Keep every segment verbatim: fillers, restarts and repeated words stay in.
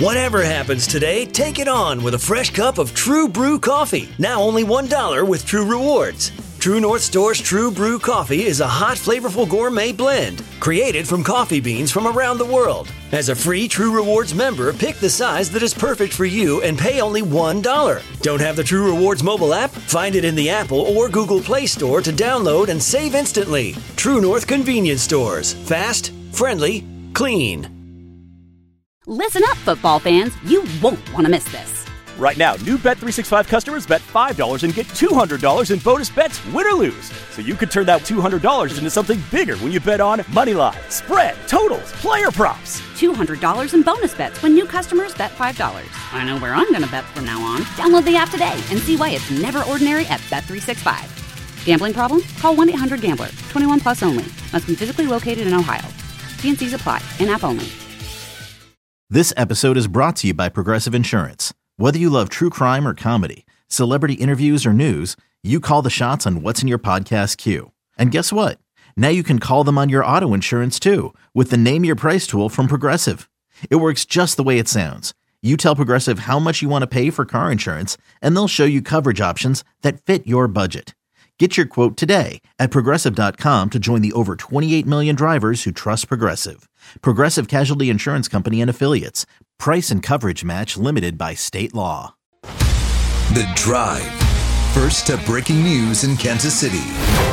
Whatever happens today, take it on with a fresh cup of True Brew coffee. Now only one dollar with True Rewards. True North Store's True Brew coffee is a hot, flavorful gourmet blend created from coffee beans from around the world. As a free True Rewards member, pick the size that is perfect for you and pay only one dollar. Don't have the True Rewards mobile app? Find it in the Apple or Google Play Store to download and save instantly. True North Convenience Stores. Fast, friendly, clean. Listen up, football fans. You won't want to miss this. Right now, new Bet three sixty-five customers bet five dollars and get two hundred dollars in bonus bets, win or lose. So you could turn that two hundred dollars into something bigger when you bet on money line, spread, totals, player props. two hundred dollars in bonus bets when new customers bet five dollars. I know where I'm going to bet from now on. Download the app today and see why it's never ordinary at Bet three sixty-five. Gambling problem? Call one eight hundred gambler. twenty-one plus only. Must be physically located in Ohio. T and C's apply. In-app only. This episode is brought to you by Progressive Insurance. Whether you love true crime or comedy, celebrity interviews or news, you call the shots on what's in your podcast queue. And guess what? Now you can call them on your auto insurance too with the Name Your Price tool from Progressive. It works just the way it sounds. You tell Progressive how much you want to pay for car insurance, and they'll show you coverage options that fit your budget. Get your quote today at Progressive dot com to join the over twenty-eight million drivers who trust Progressive. Progressive Casualty Insurance Company and Affiliates. Price and coverage match limited by state law. The Drive. First to breaking news in Kansas City.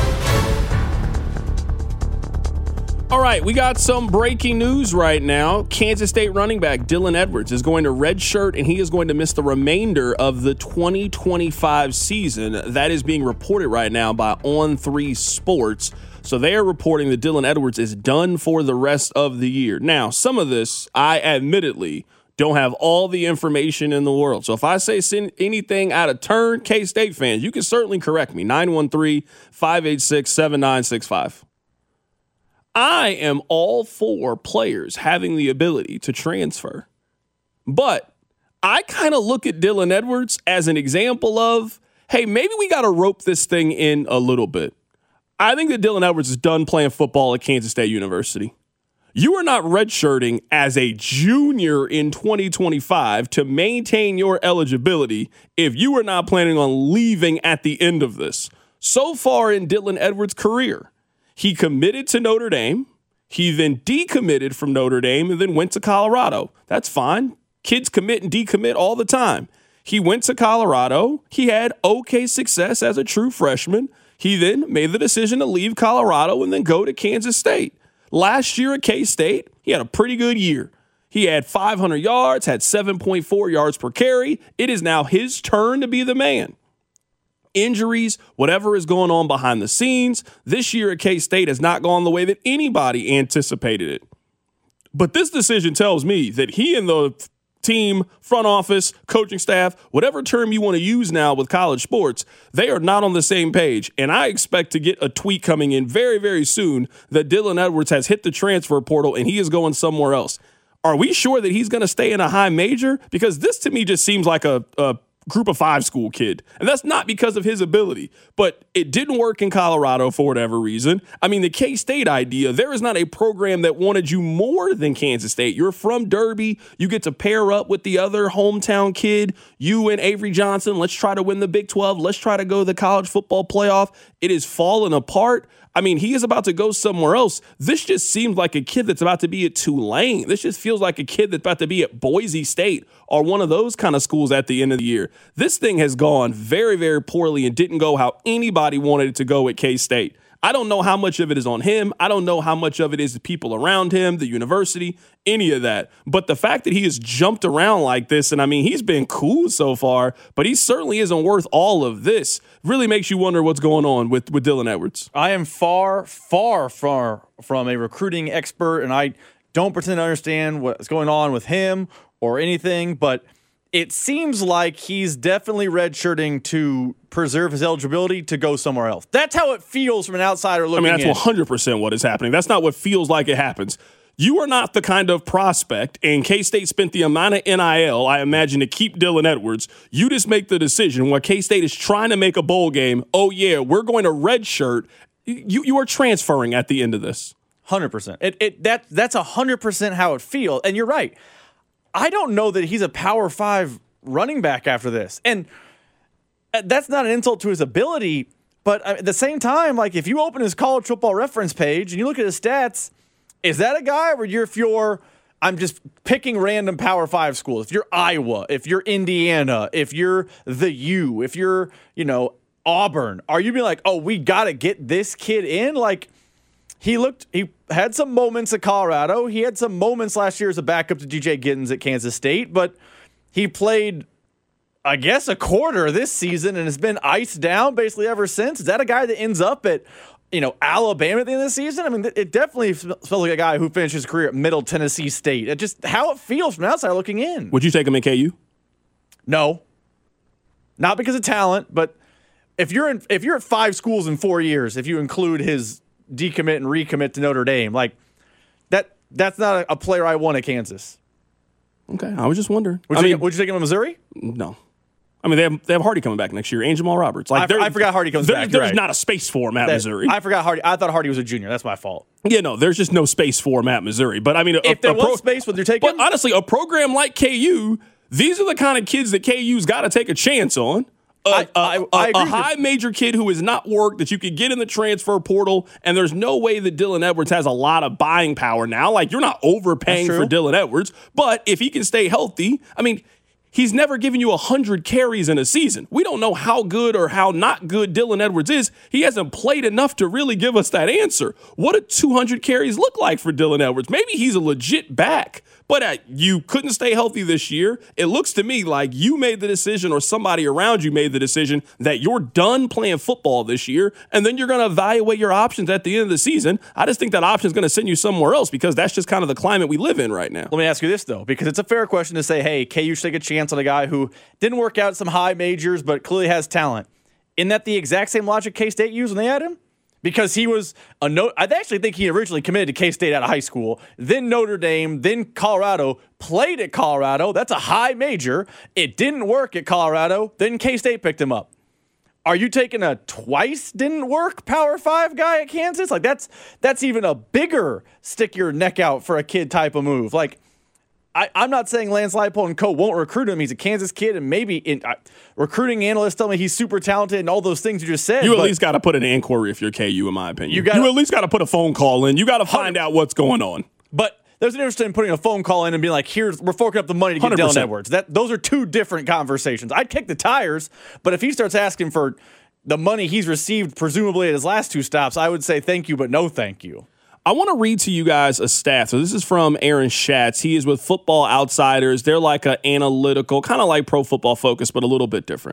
All right, we got some breaking news right now. Kansas State running back Dylan Edwards is going to redshirt, and he is going to miss the remainder of the twenty twenty-five season. That is being reported right now by On three Sports. So they are reporting that Dylan Edwards is done for the rest of the year. Now, some of this, I admittedly don't have all the information in the world. So if I say anything out of turn, K-State fans, you can certainly correct me. nine one three, five eight six, seven nine six five. I am all for players having the ability to transfer. But I kind of look at Dylan Edwards as an example of, hey, maybe we got to rope this thing in a little bit. I think that Dylan Edwards is done playing football at Kansas State University. You are not redshirting as a junior in twenty twenty-five to maintain your eligibility if you are not planning on leaving at the end of this. So far in Dylan Edwards' career, he committed to Notre Dame. He then decommitted from Notre Dame and then went to Colorado. That's fine. Kids commit and decommit all the time. He went to Colorado. He had okay success as a true freshman. He then made the decision to leave Colorado and then go to Kansas State. Last year at K-State, he had a pretty good year. He had five hundred yards, had seven point four yards per carry. It is now his turn to be the man. Injuries, whatever is going on behind the scenes, this year at K-State has not gone the way that anybody anticipated it. But this decision tells me that he and the team, front office, coaching staff, whatever term you want to use now with college sports, they are not on the same page. And I expect to get a tweet coming in very, very soon that Dylan Edwards has hit the transfer portal and he is going somewhere else. Are we sure that he's going to stay in a high major? Because this to me just seems like a, a group of five school kid. And that's not because of his ability, but it didn't work in Colorado for whatever reason. I mean, the K-State idea, there is not a program that wanted you more than Kansas State. You're from Derby. You get to pair up with the other hometown kid, you and Avery Johnson. Let's try to win the Big twelve. Let's try to go to the college football playoff. It is falling apart. I mean, he is about to go somewhere else. This just seems like a kid that's about to be at Tulane. This just feels like a kid that's about to be at Boise State or one of those kind of schools at the end of the year. This thing has gone very, very poorly and didn't go how anybody wanted it to go at K-State. I don't know how much of it is on him. I don't know how much of it is the people around him, the university, any of that. But the fact that he has jumped around like this, and I mean, he's been cool so far, but he certainly isn't worth all of this, really makes you wonder what's going on with, with Dylan Edwards. I am far, far, far from a recruiting expert, and I don't pretend to understand what's going on with him or anything, but it seems like he's definitely redshirting to preserve his eligibility to go somewhere else. That's how it feels from an outsider looking in. I mean, that's one hundred percent what is happening. That's not what feels like it happens. You are not the kind of prospect, and K-State spent the amount of N I L, I imagine, to keep Dylan Edwards. You just make the decision when K-State is trying to make a bowl game, oh, yeah, we're going to redshirt. You, you are transferring at the end of this. one hundred percent. It, it, that, that's one hundred percent how it feels. And you're right. I don't know that he's a Power Five running back after this. And that's not an insult to his ability, but at the same time, like if you open his college football reference page and you look at his stats, is that a guy where you're, if you're, I'm just picking random Power Five schools, if you're Iowa, if you're Indiana, if you're the U, if you're, you know, Auburn, are you being like, oh, we got to get this kid in? Like, he looked, he had some moments at Colorado. He had some moments last year as a backup to D J Giddens at Kansas State, but he played, I guess, a quarter this season and has been iced down basically ever since. Is that a guy that ends up at, you know, Alabama at the end of the season? I mean, it definitely feels like a guy who finished his career at Middle Tennessee State. It just how it feels from outside looking in. Would you take him at K U? No. Not because of talent, but if you're in, if you're at five schools in four years, if you include his decommit and recommit to Notre Dame, like that, that's not a, a player I want at Kansas. Okay, I was just wondering. Would I you, mean, take, would you take him at Missouri? No. I mean, they have they have Hardy coming back next year, and Jamal Roberts. Like, I, I forgot Hardy comes there, back. There's right. not a space for him at that, Missouri. I forgot Hardy. I thought Hardy was a junior. That's my fault. Yeah, no, there's just no space for him at Missouri. But I mean, a, if there a was pro, space, would you take him? But honestly, a program like K U, these are the kind of kids that K U's got to take a chance on. A, I, I, a, I a, a high major kid who has not worked that you could get in the transfer portal, and there's no way that Dylan Edwards has a lot of buying power now. Like, you're not overpaying for Dylan Edwards, but if he can stay healthy, I mean, he's never given you one hundred carries in a season. We don't know how good or how not good Dylan Edwards is. He hasn't played enough to really give us that answer. What do two hundred carries look like for Dylan Edwards? Maybe he's a legit back, but uh, you couldn't stay healthy this year. It looks to me like you made the decision or somebody around you made the decision that you're done playing football this year, and then you're going to evaluate your options at the end of the season. I just think that option is going to send you somewhere else because that's just kind of the climate we live in right now. Let me ask you this, though, because it's a fair question to say, hey, K U should take a chance on a guy who didn't work out at some high majors but clearly has talent. Isn't that the exact same logic K-State used when they had him? Because he was a no. I actually think he originally committed to K-State out of high school, then Notre Dame, then Colorado, played at Colorado. That's a high major. It didn't work at Colorado. Then K-State picked him up. Are you taking a twice didn't work Power Five guy at Kansas? Like that's that's even a bigger stick your neck out for a kid type of move. Like I, I'm not saying Lance Leipold and co won't recruit him. He's a Kansas kid, and maybe in, uh, recruiting analysts tell me he's super talented and all those things you just said. You at least got to put an inquiry if you're K U, in my opinion. You, gotta, you at least got to put a phone call in. You got to find out what's going on. But there's an interest in putting a phone call in and being like, "Here's we're forking up the money to get Dylan Edwards." That those are two different conversations. I'd kick the tires, but if he starts asking for the money he's received, presumably at his last two stops, I would say thank you, but no thank you. I want to read to you guys a stat. So this is from Aaron Schatz. He is with Football Outsiders. They're like an analytical, kind of like Pro Football Focus, but a little bit different.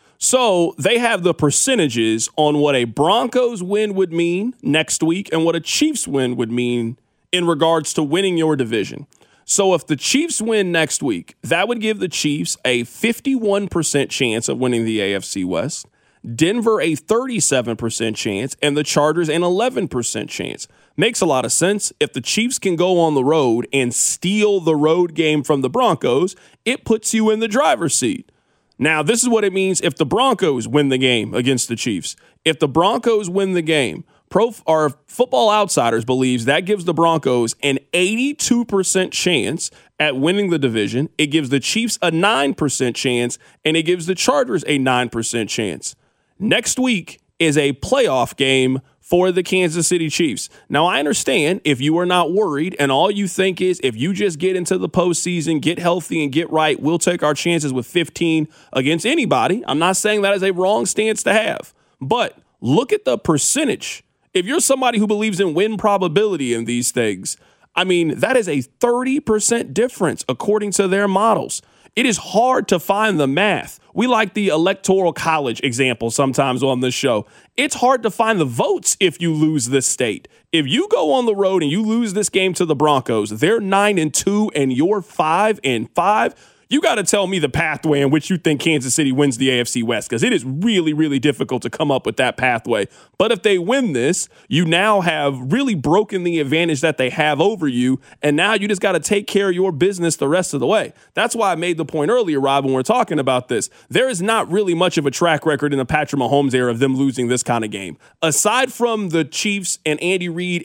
So they have the percentages on what a Broncos win would mean next week and what a Chiefs win would mean in regards to winning your division. So if the Chiefs win next week, that would give the Chiefs a fifty-one percent chance of winning the A F C West, Denver a thirty-seven percent chance, and the Chargers an eleven percent chance. Makes a lot of sense. If the Chiefs can go on the road and steal the road game from the Broncos, it puts you in the driver's seat. Now, this is what it means if the Broncos win the game against the Chiefs. If the Broncos win the game, Pro or Football Outsiders believes that gives the Broncos an eighty-two percent chance at winning the division. It gives the Chiefs a nine percent chance, and it gives the Chargers a nine percent chance. Next week is a playoff game for the Kansas City Chiefs. Now, I understand if you are not worried and all you think is if you just get into the postseason, get healthy, and get right, we'll take our chances with fifteen against anybody. I'm not saying that is a wrong stance to have, but look at the percentage. If you're somebody who believes in win probability in these things, I mean, that is a thirty percent difference according to their models. It is hard to find the math. We like the electoral college example sometimes on this show. It's hard to find the votes if you lose this state. If you go on the road and you lose this game to the Broncos, they're nine and two and you're five and five. You got to tell me the pathway in which you think Kansas City wins the A F C West, because it is really, really difficult to come up with that pathway. But if they win this, you now have really broken the advantage that they have over you, and now you just got to take care of your business the rest of the way. That's why I made the point earlier, Rob, when we're talking about this. There is not really much of a track record in the Patrick Mahomes era of them losing this kind of game. Aside from the Chiefs and Andy Reid and his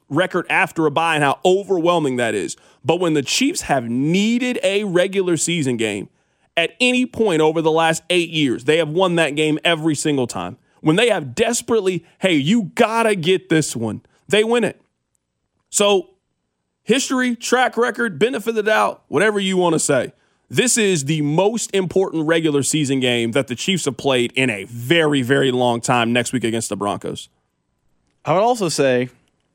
record after a bye and how overwhelming that is. But when the Chiefs have needed a regular season game at any point over the last eight years, they have won that game every single time. When they have desperately, hey, you gotta get this one, they win it. So history, track record, benefit of the doubt, whatever you want to say. This is the most important regular season game that the Chiefs have played in a very, very long time next week against the Broncos. I would also say,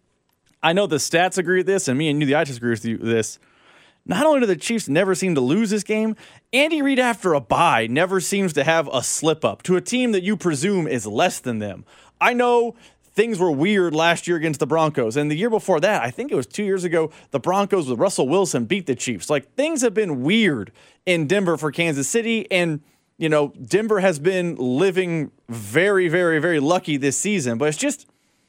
I know the stats agree with this, and me and you, the I just agree with you with this. Not only do the Chiefs never seem to lose this game, Andy Reid after a bye never seems to have a slip-up to a team that you presume is less than them. I know things were weird last year against the Broncos, and the year before that, I think it was two years ago, the Broncos with Russell Wilson beat the Chiefs. Like, things have been weird in Denver for Kansas City, and, you know, Denver has been living very, very, very lucky this season, but it's just,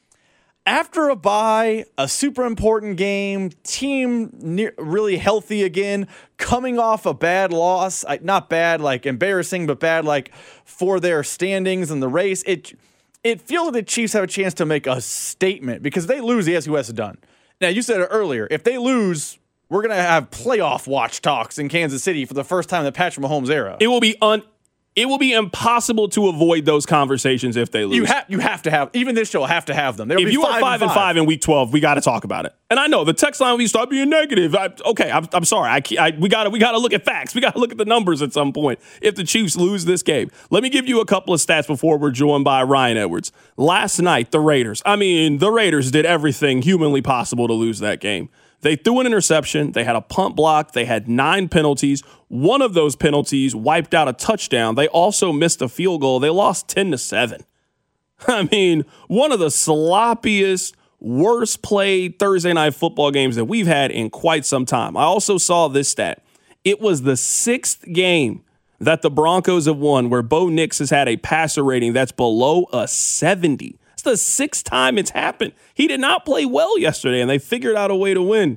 after a bye, a super important game, team near, really healthy again, coming off a bad loss, not bad, like embarrassing, but bad, like for their standings in the race. It it feels like the Chiefs have a chance to make a statement because if they lose, the S U S is done. Now, you said it earlier. If they lose, we're going to have playoff watch talks in Kansas City for the first time in the Patrick Mahomes era. It will be un. It will be impossible to avoid those conversations if they lose. You have you have to have even this show will have to have them. There'll if be you five are five and five. and five in week twelve, we got to talk about it. And I know the text line will start being negative. I, okay, I'm, I'm sorry. I, I we got to we got to look at facts. We got to look at the numbers at some point. If the Chiefs lose this game, let me give you a couple of stats before we're joined by Ryan Edwards. Last night, the Raiders. I mean, the Raiders did everything humanly possible to lose that game. They threw an interception. They had a punt block. They had nine penalties. One of those penalties wiped out a touchdown. They also missed a field goal. They lost ten to seven. I mean, one of the sloppiest, worst played Thursday night football games that we've had in quite some time. I also saw this stat. It was the sixth game that the Broncos have won where Bo Nix has had a passer rating that's below a seventy. It's the sixth time it's happened. He did not play well yesterday, and they figured out a way to win.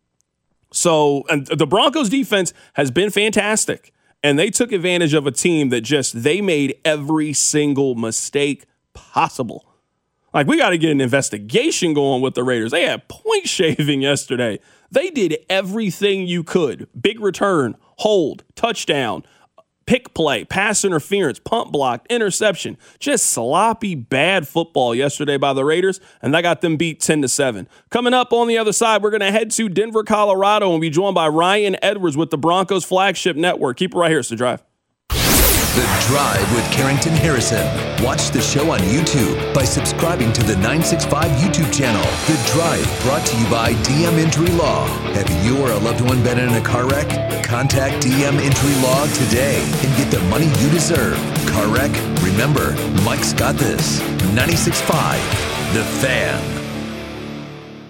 So, and the Broncos defense has been fantastic, and they took advantage of a team that just, they made every single mistake possible. Like, we got to get an investigation going with the Raiders. They had point shaving yesterday. They did everything you could. Big return, hold, touchdown, pick play, pass interference, punt block, interception. Just sloppy, bad football yesterday by the Raiders, and that got them beat ten to seven. Coming up on the other side, we're going to head to Denver, Colorado, and be joined by Ryan Edwards with the Broncos Flagship Network. Keep it right here. It's The Drive. The Drive with Carrington Harrison. Watch the show on YouTube by subscribing to the nine sixty-five YouTube channel. The Drive, brought to you by D M Injury Law. Have you or a loved one been in a car wreck? Contact D M Injury Law today and get the money you deserve. Car wreck? Remember, Mike's got this. ninety-six point five, The Fan.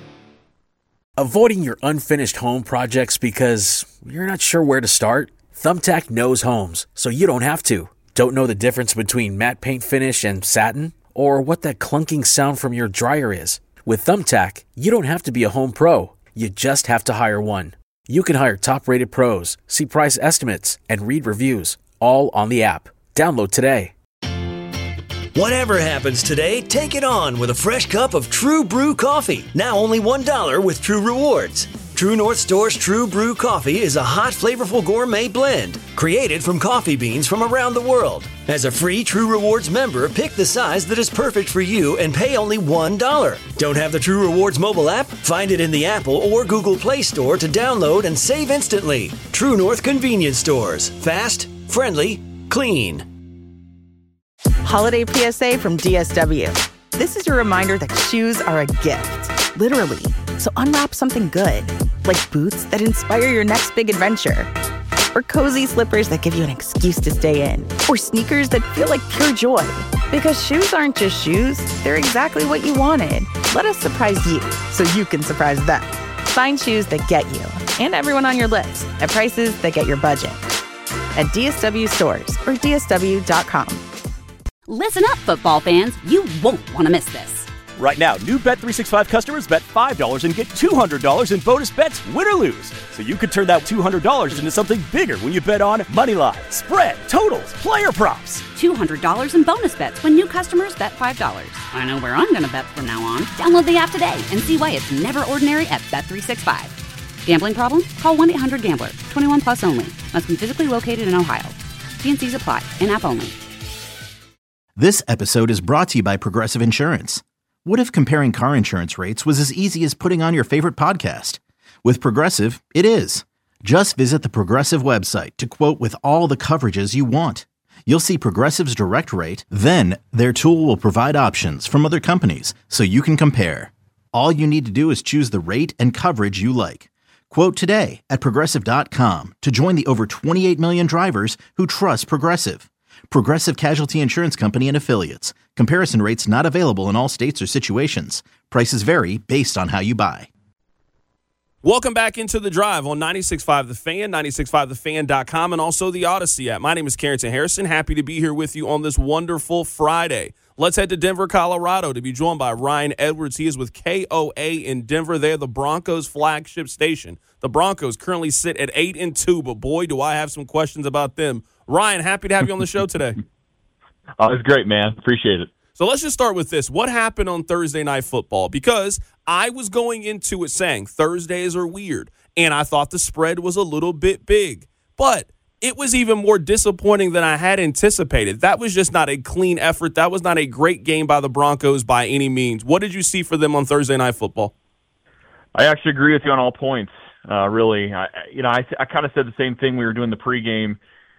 Avoiding your unfinished home projects because you're not sure where to start? Thumbtack knows homes, so you don't have to. Don't know the difference between matte paint finish and satin? Or what that clunking sound from your dryer is? With Thumbtack, you don't have to be a home pro. You just have to hire one. You can hire top-rated pros, see price estimates, and read reviews, all on the app. Download today. Whatever happens today, take it on with a fresh cup of True Brew coffee. Now only one dollar with True Rewards. True North Store's True Brew Coffee is a hot, flavorful gourmet blend created from coffee beans from around the world. As a free True Rewards member, pick the size that is perfect for you and pay only one dollar. Don't have the True Rewards mobile app? Find it in the Apple or Google Play Store to download and save instantly. True North Convenience Stores. Fast, friendly, clean. Holiday P S A from D S W. This is your reminder that shoes are a gift, literally. So unwrap something good, like boots that inspire your next big adventure, or cozy slippers that give you an excuse to stay in, or sneakers that feel like pure joy. Because shoes aren't just shoes, they're exactly what you wanted. Let us surprise you so you can surprise them. Find shoes that get you and everyone on your list at prices that get your budget. At D S W stores or D S W dot com. Listen up, football fans. You won't want to miss this. Right now, new Bet three sixty-five customers bet five dollars and get two hundred dollars in bonus bets, win or lose. So you could turn that two hundred dollars into something bigger when you bet on moneyline, spread, totals, player props. two hundred dollars in bonus bets when new customers bet five dollars. I know where I'm going to bet from now on. Download the app today and see why it's never ordinary at Bet three sixty-five. Gambling problem? Call one eight hundred gambler. twenty-one plus only. Must be physically located in Ohio. T and C's apply. In-app only. This episode is brought to you by Progressive Insurance. What if comparing car insurance rates was as easy as putting on your favorite podcast? With Progressive, it is. Just visit the Progressive website to quote with all the coverages you want. You'll see Progressive's direct rate, then their tool will provide options from other companies so you can compare. All you need to do is choose the rate and coverage you like. Quote today at progressive dot com to join the over twenty-eight million drivers who trust Progressive. Progressive Casualty Insurance Company and Affiliates. Comparison rates not available in all states or situations. Prices vary based on how you buy. Welcome back into The Drive on ninety-six point five The Fan, ninety-six point five the fan dot com, and also the Odyssey app. My name is Carrington Harrison. Happy to be here with you on this wonderful Friday. Let's head to Denver, Colorado to be joined by Ryan Edwards. He is with K O A in Denver. They're the Broncos flagship station. The Broncos currently sit at eight and two, but boy, do I have some questions about them. Ryan, happy to have you on the show today. Oh, it's great, man. Appreciate it. So let's just start with this. What happened on Thursday Night Football? Because I was going into it saying Thursdays are weird, and I thought the spread was a little bit big. But it was even more disappointing than I had anticipated. That was just not a clean effort. That was not a great game by the Broncos by any means. What did you see for them on Thursday Night Football? I actually agree with you on all points, uh, really. I, you know, I, I kind of said the same thing. We were doing the pregame,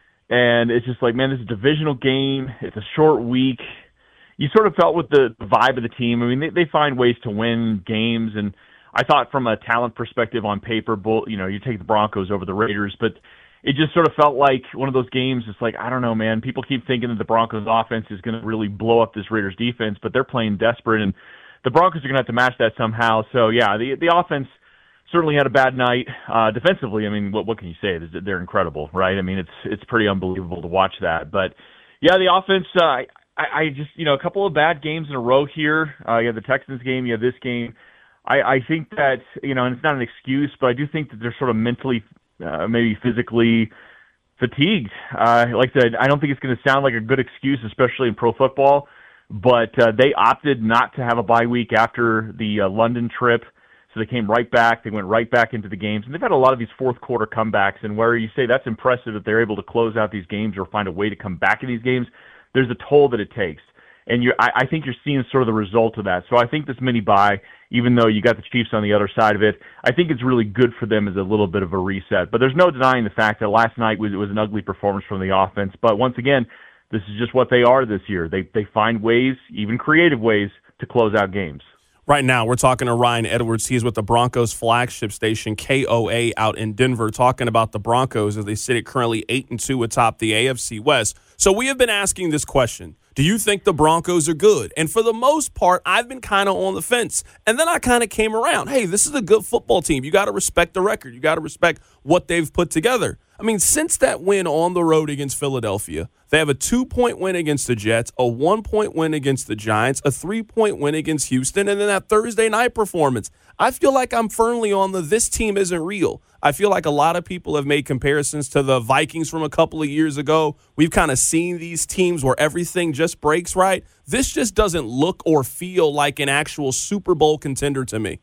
and it's just like, man, this is a divisional game. It's a short week. You sort of felt with the vibe of the team. I mean, they, they find ways to win games, and I thought from a talent perspective on paper, you know, you take the Broncos over the Raiders, but it just sort of felt like one of those games. It's like, I don't know, man. People keep thinking that the Broncos offense is going to really blow up this Raiders defense, but they're playing desperate, and the Broncos are going to have to match that somehow. So, yeah, the the offense certainly had a bad night. Uh, defensively, I mean, what what can you say? They're incredible, right? I mean, it's it's pretty unbelievable to watch that. But, yeah, the offense, uh, I, I just, you know, a couple of bad games in a row here. Uh, you have the Texans game, you have this game. I, I think that, you know, and it's not an excuse, but I do think that they're sort of mentally Uh, maybe physically fatigued. Uh, like I said, I don't think it's going to sound like a good excuse, especially in pro football, but uh, they opted not to have a bye week after the uh, London trip, so they came right back. They went right back into the games, and they've had a lot of these fourth-quarter comebacks, and where you say that's impressive that they're able to close out these games or find a way to come back in these games, there's a toll that it takes. And you're, I, I think you're seeing sort of the result of that. So I think this mini bye, even though you got the Chiefs on the other side of it, I think it's really good for them as a little bit of a reset. But there's no denying the fact that last night was, it was an ugly performance from the offense. But once again, this is just what they are this year. They they find ways, even creative ways, to close out games. Right now, we're talking to Ryan Edwards. He's with the Broncos flagship station, K O A, out in Denver, talking about the Broncos as they sit at currently eight and two atop the A F C West. So we have been asking this question. Do you think the Broncos are good? And for the most part, I've been kind of on the fence. And then I kind of came around. Hey, this is a good football team. You got to respect the record. You got to respect what they've put together. I mean, since that win on the road against Philadelphia, they have a two-point win against the Jets, a one-point win against the Giants, a three-point win against Houston, and then that Thursday night performance. I feel like I'm firmly on the this team isn't real. I feel like a lot of people have made comparisons to the Vikings from a couple of years ago. We've kind of seen these teams where everything just breaks right. This just doesn't look or feel like an actual Super Bowl contender to me.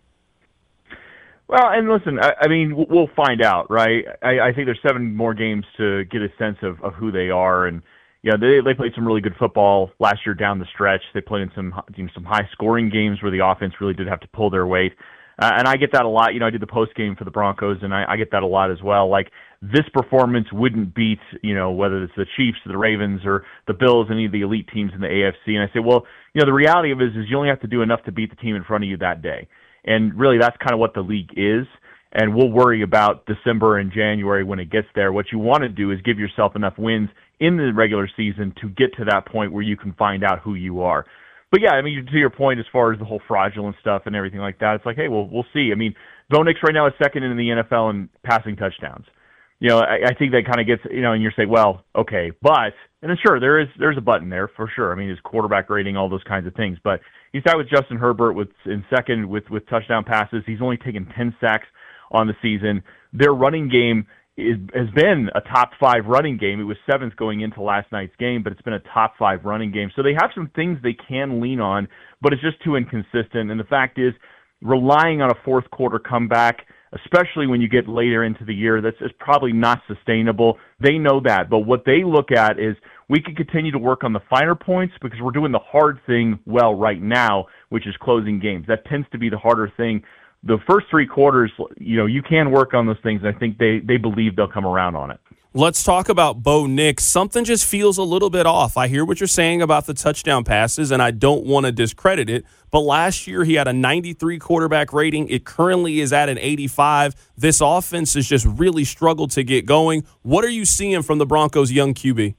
Well, and listen, I, I mean, we'll find out, right? I, I think there's seven more games to get a sense of, of who they are, and you know, they they played some really good football last year down the stretch. They played in some you know, some high scoring games where the offense really did have to pull their weight, uh, and I get that a lot. You know, I did the post game for the Broncos, and I, I get that a lot as well. Like this performance wouldn't beat, you know, whether it's the Chiefs, or the Ravens, or the Bills, any of the elite teams in the A F C. And I say, well, you know, the reality of it is, is you only have to do enough to beat the team in front of you that day. And really, that's kind of what the league is. And we'll worry about December and January when it gets there. What you want to do is give yourself enough wins in the regular season to get to that point where you can find out who you are. But yeah, I mean, to your point, as far as the whole fraudulent stuff and everything like that, it's like, hey, well, we'll see. I mean, Bo Nix right now is second in the N F L in passing touchdowns. you know, I, I think that kind of gets, you know, and you're saying, well, okay, but, and then sure, there is, there's a button there for sure. I mean, his quarterback rating, all those kinds of things, but he's tied with Justin Herbert with in second with, with touchdown passes. He's only taken ten sacks on the season. Their running game is, has been a top five running game. It was seventh going into last night's game, but it's been a top five running game. So they have some things they can lean on, but it's just too inconsistent. And the fact is, relying on a fourth quarter comeback, especially when you get later into the year, that's is probably not sustainable. They know that. But what they look at is we can continue to work on the finer points because we're doing the hard thing well right now, which is closing games. That tends to be the harder thing. The first three quarters, you know, you can work on those things. I think they, they believe they'll come around on it. Let's talk about Bo Nix. Something just feels a little bit off. I hear what you're saying about the touchdown passes, and I don't want to discredit it. But last year he had a ninety-three quarterback rating. It currently is at an eighty-five. This offense has just really struggled to get going. What are you seeing from the Broncos' young Q B?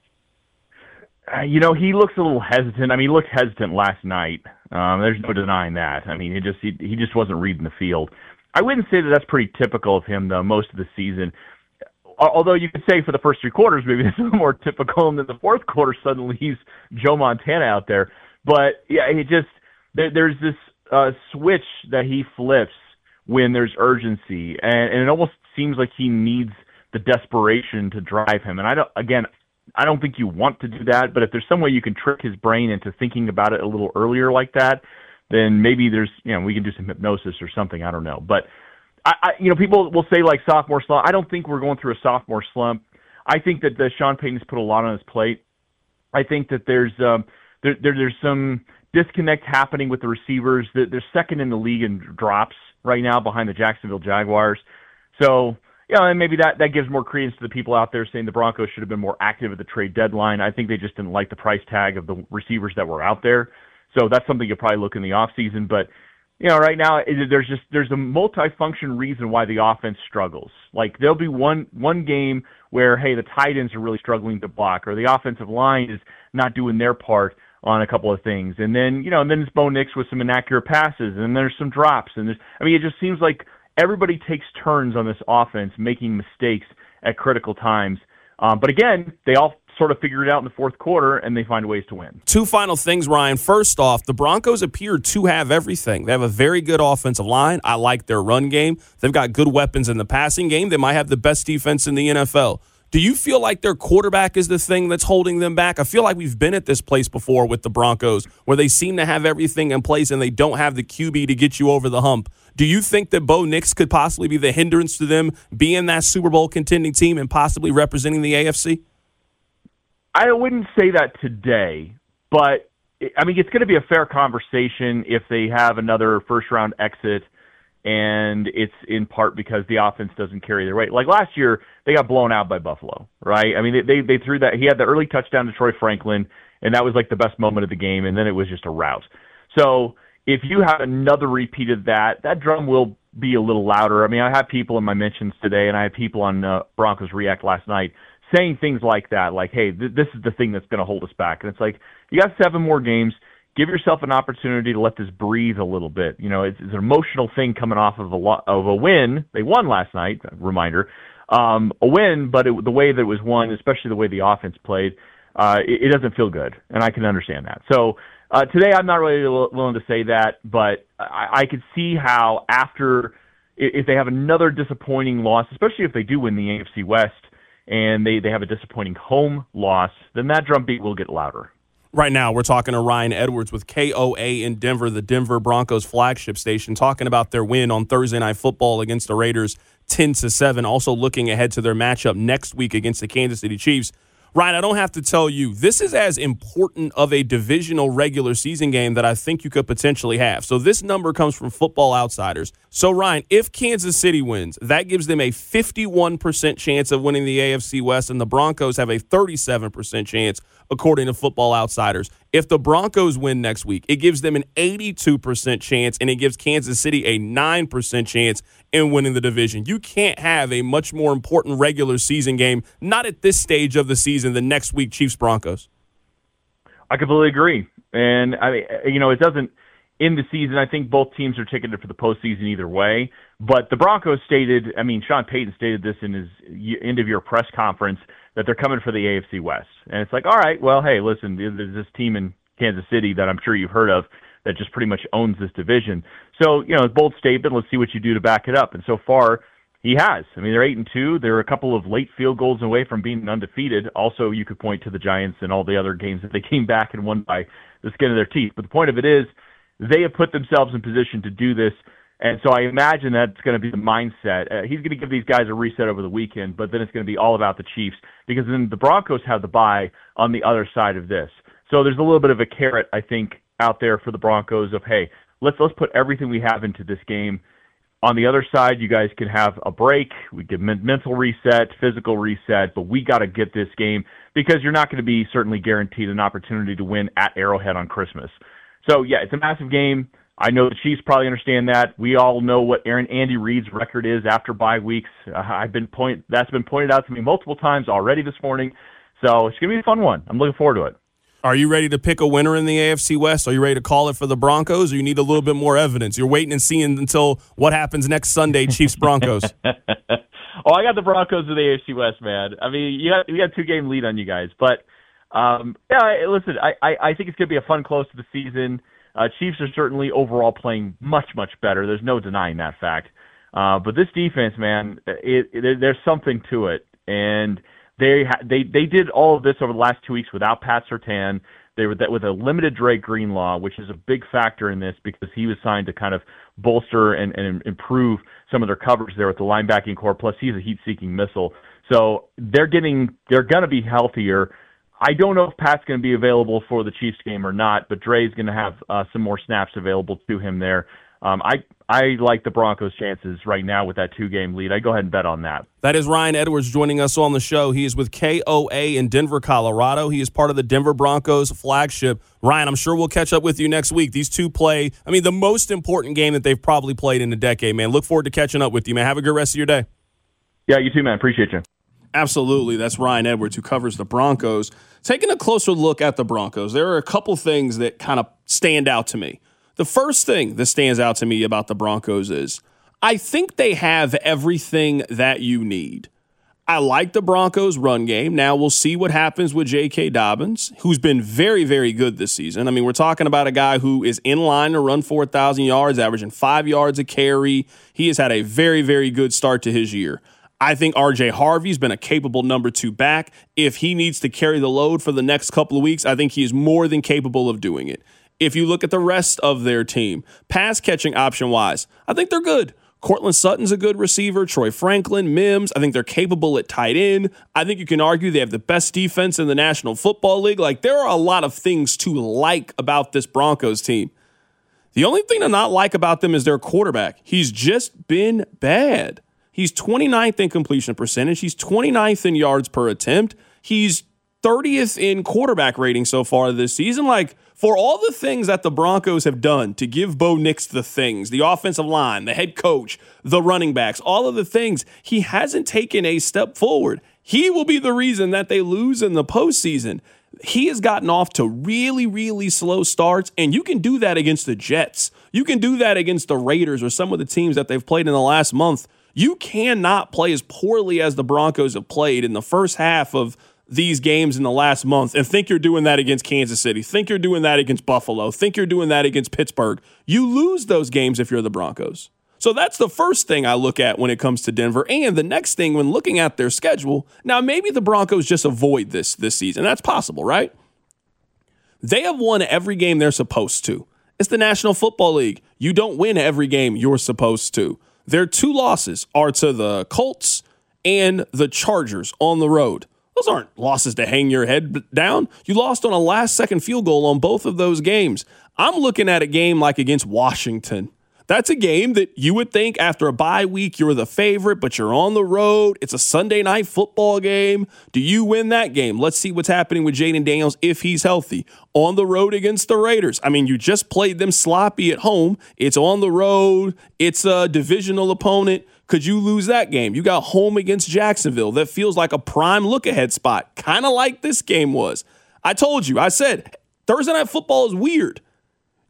Uh, you know, he looks a little hesitant. I mean, he looked hesitant last night. Um, there's no denying that. I mean, he just he, he just wasn't reading the field. I wouldn't say that that's pretty typical of him, though, most of the season. Although you could say for the first three quarters, maybe it's a little more typical, and then the fourth quarter, suddenly he's Joe Montana out there. But, yeah, he just there, there's this uh, switch that he flips when there's urgency, and, and it almost seems like he needs the desperation to drive him. And, I don't again, I don't think you want to do that, but if there's some way you can trick his brain into thinking about it a little earlier like that, then maybe there's, you know, we can do some hypnosis or something. I don't know. But I, I, you know, people will say like sophomore slump. I don't think we're going through a sophomore slump. I think that the Sean Payton's put a lot on his plate. I think that there's um, there, there there's some disconnect happening with the receivers. They're second in the league in drops right now behind the Jacksonville Jaguars. So, you know, and maybe that, that gives more credence to the people out there saying the Broncos should have been more active at the trade deadline. I think they just didn't like the price tag of the receivers that were out there. So that's something you'll probably look in the offseason. But you know, right now it, there's just there's a multi-function reason why the offense struggles. Like there'll be one one game where hey, the tight ends are really struggling to block, or the offensive line is not doing their part on a couple of things, and then you know, and then it's Bo Nix with some inaccurate passes, and there's some drops, and there's I mean, it just seems like everybody takes turns on this offense making mistakes at critical times. Um, but again, they all sort of figure it out in the fourth quarter, and they find ways to win. Two final things, Ryan. First off, the Broncos appear to have everything. They have a very good offensive line. I like their run game. They've got good weapons in the passing game. They might have the best defense in the N F L. Do you feel like their quarterback is the thing that's holding them back? I feel like we've been at this place before with the Broncos where they seem to have everything in place and they don't have the Q B to get you over the hump. Do you think that Bo Nix could possibly be the hindrance to them being that Super Bowl contending team and possibly representing the A F C? I wouldn't say that today, but, I mean, it's going to be a fair conversation if they have another first-round exit, and it's in part because the offense doesn't carry their weight. Like last year, they got blown out by Buffalo, right? I mean, they, they, they threw that. He had the early touchdown to Troy Franklin, and that was like the best moment of the game, and then it was just a rout. So if you have another repeat of that, that drum will be a little louder. I mean, I have people in my mentions today, and I had people on uh, Broncos React last night saying things like that, like, hey, th- this is the thing that's going to hold us back. And it's like, you got seven more games. Give yourself an opportunity to let this breathe a little bit. You know, it's, it's an emotional thing coming off of a lo- of a win. They won last night, reminder. Um, a win, but it, the way that it was won, especially the way the offense played, uh, it, it doesn't feel good, and I can understand that. So uh, today I'm not really willing to say that, but I, I could see how after, if they have another disappointing loss, especially if they do win the A F C West, and they, they have a disappointing home loss, then that drumbeat will get louder. Right now, we're talking to Ryan Edwards with K O A in Denver, the Denver Broncos flagship station, talking about their win on Thursday Night Football against the Raiders, ten to seven. Also looking ahead to their matchup next week against the Kansas City Chiefs. Ryan, I don't have to tell you, this is as important of a divisional regular season game that I think you could potentially have. So this number comes from Football Outsiders. So, Ryan, if Kansas City wins, that gives them a fifty-one percent chance of winning the A F C West, and the Broncos have a thirty-seven percent chance, according to Football Outsiders. If the Broncos win next week, it gives them an eighty-two percent chance, and it gives Kansas City a nine percent chance in winning the division. You can't have a much more important regular season game, not at this stage of the season, the next week, Chiefs-Broncos. I completely agree. And, I mean, you know, it doesn't in the season. I think both teams are ticketed for the postseason either way. But the Broncos stated, I mean, Sean Payton stated this in his end-of-year press conference, that they're coming for the A F C West. And it's like, all right, well, hey, listen, there's this team in Kansas City that I'm sure you've heard of that just pretty much owns this division. So, you know, bold statement, let's see what you do to back it up. And so far, he has. I mean, they're eight and two. They're a couple of late field goals away from being undefeated. Also, you could point to the Giants and all the other games that they came back and won by the skin of their teeth. But the point of it is, they have put themselves in position to do this. And so I imagine that's going to be the mindset. Uh, he's going to give these guys a reset over the weekend, but then it's going to be all about the Chiefs, because then the Broncos have the bye on the other side of this. So there's a little bit of a carrot, I think, out there for the Broncos of, hey, let's let's put everything we have into this game. On the other side, you guys can have a break. We get mental reset, physical reset, but we got to get this game, because you're not going to be certainly guaranteed an opportunity to win at Arrowhead on Christmas. So, yeah, it's a massive game. I know the Chiefs probably understand that. We all know what Aaron Andy Reid's record is after bye weeks. Uh, I've been point that's been pointed out to me multiple times already this morning. So it's going to be a fun one. I'm looking forward to it. Are you ready to pick a winner in the A F C West? Are you ready to call it for the Broncos, or you need a little bit more evidence? You're waiting and seeing until what happens next Sunday, Chiefs-Broncos. Oh, I got the Broncos in the A F C West, man. I mean, you got you got a two-game lead on you guys. But, um, yeah, listen, I, I, I think it's going to be a fun close to the season. Uh, Chiefs are certainly overall playing much, much better. There's no denying that fact. Uh, but this defense, man, it, it, there's something to it. And They ha- they they did all of this over the last two weeks without Pat Surtain. They were that with a limited Drake Greenlaw, which is a big factor in this, because he was signed to kind of bolster and, and improve some of their coverage there with the linebacking core. Plus, he's a heat-seeking missile, so they're getting they're going to be healthier. I don't know if Pat's going to be available for the Chiefs game or not, but Dre's going to have uh, some more snaps available to him there. Um, I I like the Broncos' chances right now with that two-game lead. I go ahead and bet on that. That is Ryan Edwards joining us on the show. He is with K O A in Denver, Colorado. He is part of the Denver Broncos flagship. Ryan, I'm sure we'll catch up with you next week. These two play, I mean, the most important game that they've probably played in a decade, man. Look forward to catching up with you, man. Have a good rest of your day. Yeah, you too, man. Appreciate you. Absolutely. That's Ryan Edwards, who covers the Broncos. Taking a closer look at the Broncos, there are a couple things that kind of stand out to me. The first thing that stands out to me about the Broncos is I think they have everything that you need. I like the Broncos' run game. Now we'll see what happens with J K. Dobbins, who's been very, very good this season. I mean, we're talking about a guy who is in line to run four thousand yards, averaging five yards a carry. He has had a very, very good start to his year. I think R J Harvey's been a capable number two back. If he needs to carry the load for the next couple of weeks, I think he is more than capable of doing it. If you look at the rest of their team, pass-catching option-wise, I think they're good. Cortland Sutton's a good receiver. Troy Franklin, Mims, I think they're capable at tight end. I think you can argue they have the best defense in the National Football League. Like, there are a lot of things to like about this Broncos team. The only thing to not like about them is their quarterback. He's just been bad. He's twenty-ninth in completion percentage. He's twenty-ninth in yards per attempt. He's thirtieth in quarterback rating so far this season. Like, for all the things that the Broncos have done to give Bo Nix the things, the offensive line, the head coach, the running backs, all of the things, he hasn't taken a step forward. He will be the reason that they lose in the postseason. He has gotten off to really, really slow starts, and you can do that against the Jets. You can do that against the Raiders or some of the teams that they've played in the last month. You cannot play as poorly as the Broncos have played in the first half of these games in the last month and think you're doing that against Kansas City, think you're doing that against Buffalo, think you're doing that against Pittsburgh. You lose those games if you're the Broncos. So that's the first thing I look at when it comes to Denver. And the next thing, when looking at their schedule, now maybe the Broncos just avoid this this season. That's possible, right? They have won every game they're supposed to. It's the National Football League. You don't win every game you're supposed to. Their two losses are to the Colts and the Chargers on the road. Those aren't losses to hang your head down. You lost on a last-second field goal on both of those games. I'm looking at a game like against Washington. That's a game that you would think after a bye week you're the favorite, but you're on the road. It's a Sunday night football game. Do you win that game? Let's see what's happening with Jaden Daniels if he's healthy. On the road against the Raiders. I mean, you just played them sloppy at home. It's on the road. It's a divisional opponent. Could you lose that game? You got home against Jacksonville. That feels like a prime look-ahead spot, kind of like this game was. I told you, I said, Thursday Night Football is weird.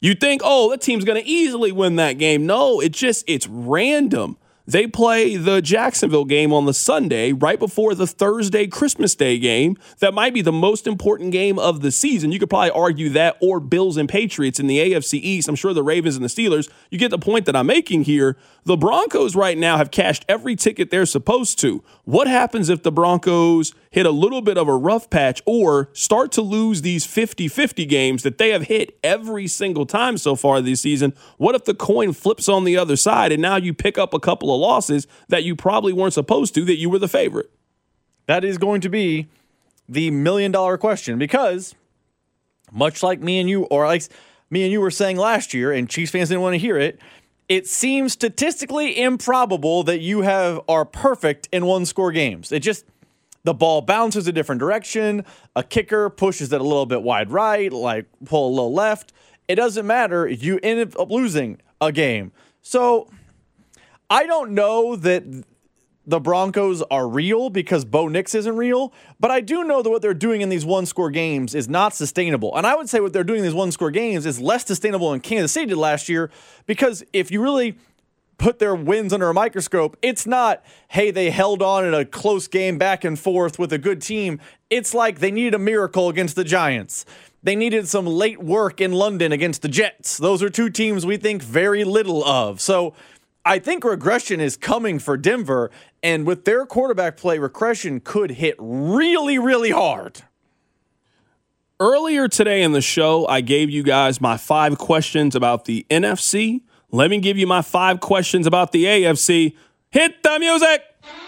You think, oh, that team's going to easily win that game. No, it just, it's random. They play the Jacksonville game on the Sunday right before the Thursday Christmas Day game. That might be the most important game of the season. You could probably argue that or Bills and Patriots in the A F C East. I'm sure the Ravens and the Steelers. You get the point that I'm making here. The Broncos right now have cashed every ticket they're supposed to. What happens if the Broncos hit a little bit of a rough patch or start to lose these fifty-fifty games that they have hit every single time so far this season? What if the coin flips on the other side and now you pick up a couple of losses that you probably weren't supposed to, that you were the favorite? That is going to be the million dollar question, because much like me and you, or like me and you were saying last year, and Chiefs fans didn't want to hear it, it seems statistically improbable that you have are perfect in one score games. It just, the ball bounces a different direction. A kicker pushes it a little bit wide right, like pull a little left. It doesn't matter. You end up losing a game. So I don't know that the Broncos are real because Bo Nix isn't real, but I do know that what they're doing in these one-score games is not sustainable. And I would say what they're doing in these one-score games is less sustainable than Kansas City did last year, because if you really put their wins under a microscope, it's not, hey, they held on in a close game back and forth with a good team. It's like they needed a miracle against the Giants. They needed some late work in London against the Jets. Those are two teams we think very little of. So I think regression is coming for Denver, and with their quarterback play, regression could hit really, really hard. Earlier today in the show, I gave you guys my five questions about the N F C. Let me give you my five questions about the A F C. Hit the music!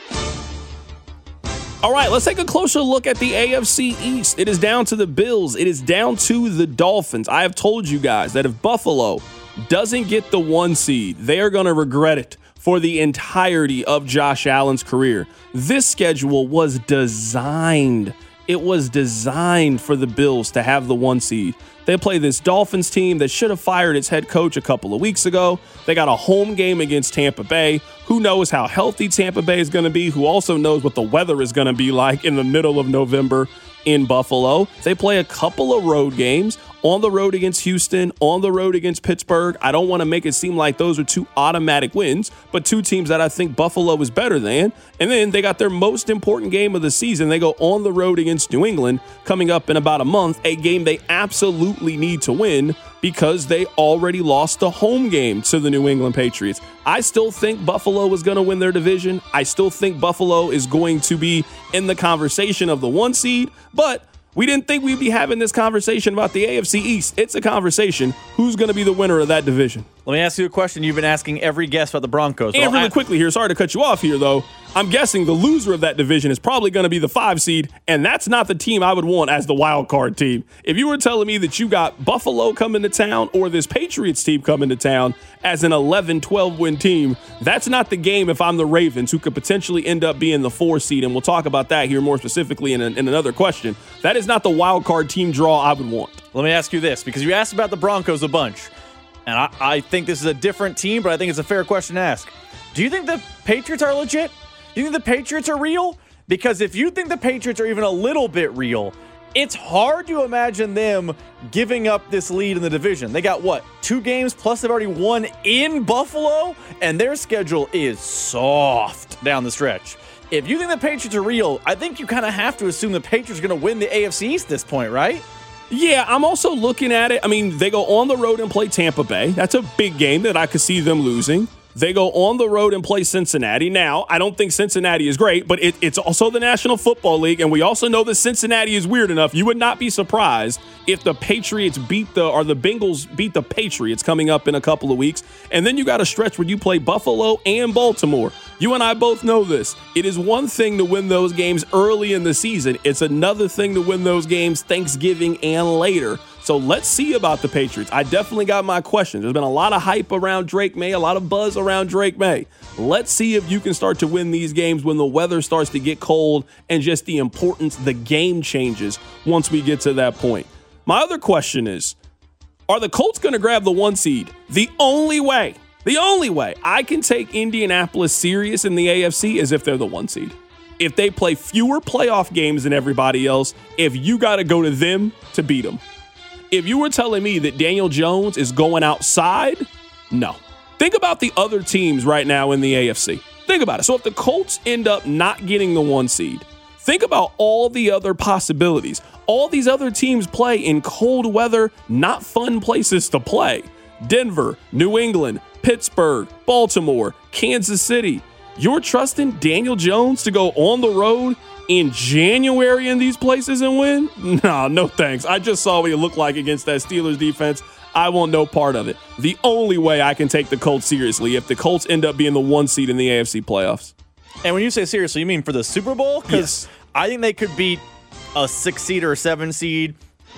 All right, let's take a closer look at the A F C East. It is down to the Bills. It is down to the Dolphins. I have told you guys that if Buffalo doesn't get the one seed, they are going to regret it for the entirety of Josh Allen's career. This schedule was designed. It was designed for the Bills to have the one seed. They play this Dolphins team that should have fired its head coach a couple of weeks ago. They got a home game against Tampa Bay. Who knows how healthy Tampa Bay is going to be? Who also knows what the weather is going to be like in the middle of November in Buffalo? They play a couple of road games. On the road against Houston, on the road against Pittsburgh. I don't want to make it seem like those are two automatic wins, but two teams that I think Buffalo is better than. And then they got their most important game of the season. They go on the road against New England coming up in about a month, a game they absolutely need to win because they already lost the home game to the New England Patriots. I still think Buffalo is going to win their division. I still think Buffalo is going to be in the conversation of the one seed, but we didn't think we'd be having this conversation about the A F C East. It's a conversation. Who's going to be the winner of that division? Let me ask you a question you've been asking every guest about the Broncos. And really quickly here, sorry to cut you off here, though. I'm guessing the loser of that division is probably going to be the five seed, and that's not the team I would want as the wild card team. If you were telling me that you got Buffalo coming to town or this Patriots team coming to town as an eleven, twelve win team, that's not the game if I'm the Ravens, who could potentially end up being the four seed, and we'll talk about that here more specifically in, a, in another question. That is not the wild card team draw I would want. Let me ask you this, because you asked about the Broncos a bunch, and I, I think this is a different team, but I think it's a fair question to ask. Do you think the Patriots are legit? Do you think the Patriots are real? Because if you think the Patriots are even a little bit real, it's hard to imagine them giving up this lead in the division. They got, what, two games, plus they've already won in Buffalo, and their schedule is soft down the stretch. If you think the Patriots are real, I think you kind of have to assume the Patriots are going to win the A F C East at this point, right? Yeah, I'm also looking at it. I mean, they go on the road and play Tampa Bay. That's a big game that I could see them losing. They go on the road and play Cincinnati. Now, I don't think Cincinnati is great, but it, it's also the National Football League, and we also know that Cincinnati is weird enough. You would not be surprised if the Patriots beat the, or the Bengals beat the Patriots coming up in a couple of weeks. And then you got a stretch where you play Buffalo and Baltimore. You and I both know this. It is one thing to win those games early in the season. It's another thing to win those games Thanksgiving and later. So let's see about the Patriots. I definitely got my questions. There's been a lot of hype around Drake May, a lot of buzz around Drake May. Let's see if you can start to win these games when the weather starts to get cold and just the importance, the game changes once we get to that point. My other question is, are the Colts going to grab the one seed? The only way, the only way I can take Indianapolis serious in the A F C is if they're the one seed. If they play fewer playoff games than everybody else, if you got to go to them to beat them. If you were telling me that Daniel Jones is going outside, no. Think about the other teams right now in the A F C. Think about it. So if the Colts end up not getting the one seed, think about all the other possibilities. All these other teams play in cold weather, not fun places to play. Denver, New England, Pittsburgh, Baltimore, Kansas City. You're trusting Daniel Jones to go on the road in January in these places and win? No, no thanks. I just saw what he looked like against that Steelers defense. I want no part of it. The only way I can take the Colts seriously if the Colts end up being the one seed in the A F C playoffs. And when you say seriously, you mean for the Super Bowl? Because yes. I think they could beat a six seed or a seven seed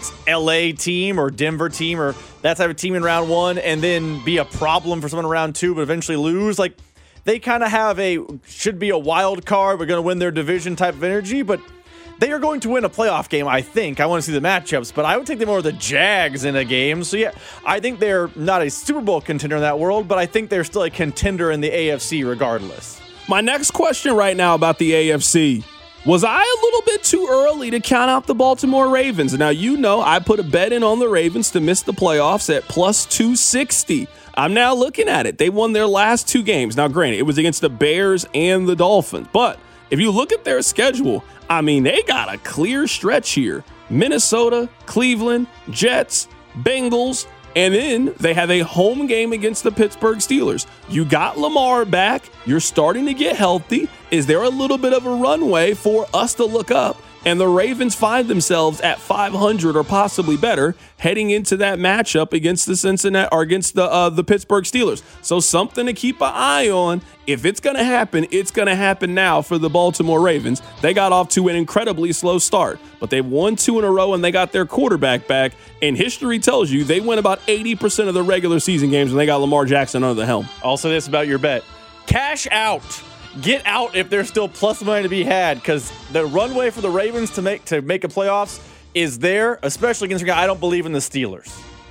L A team or Denver team or that type of team in round one and then be a problem for someone in round two but eventually lose. Like, they kind of have a, should be a wild card, we're going to win their division type of energy, but they are going to win a playoff game, I think. I want to see the matchups, but I would take them over the Jags in a game. So, yeah, I think they're not a Super Bowl contender in that world, but I think they're still a contender in the A F C regardless. My next question right now about the A F C. Was I a little bit too early to count out the Baltimore Ravens? Now, you know I put a bet in on the Ravens to miss the playoffs at plus two sixty. I'm now looking at it. They won their last two games. Now, granted, it was against the Bears and the Dolphins. But if you look at their schedule, I mean, they got a clear stretch here. Minnesota, Cleveland, Jets, Bengals, and then they have a home game against the Pittsburgh Steelers. You got Lamar back. You're starting to get healthy. Is there a little bit of a runway for us to look up? And the Ravens find themselves at five hundred or possibly better heading into that matchup against the Cincinnati or against the uh, the Pittsburgh Steelers. So something to keep an eye on. If it's going to happen, it's going to happen now for the Baltimore Ravens. They got off to an incredibly slow start, but they've won two in a row and they got their quarterback back. And history tells you they win about eighty percent of the regular season games when they got Lamar Jackson under the helm. Also, this about your bet. Cash out. Get out if there's still plus money to be had, because the runway for the Ravens to make to make a playoffs is there, especially against a guy I don't believe in the Steelers.